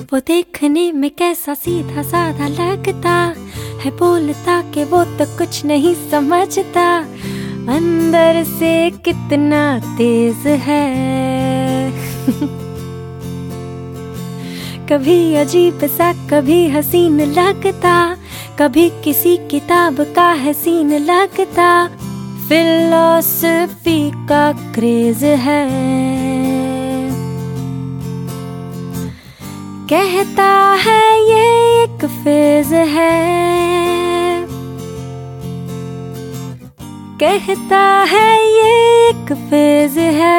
वो देखने में कैसा सीधा साधा लगता है, बोलता कि वो तो कुछ नहीं समझता, अंदर से कितना तेज है। कभी अजीब सा कभी हसीन लगता, कभी किसी किताब का है सीन लगता, फिलॉसफी का क्रेज है। कहता है ये एक फेज है, कहता है ये एक फेज है।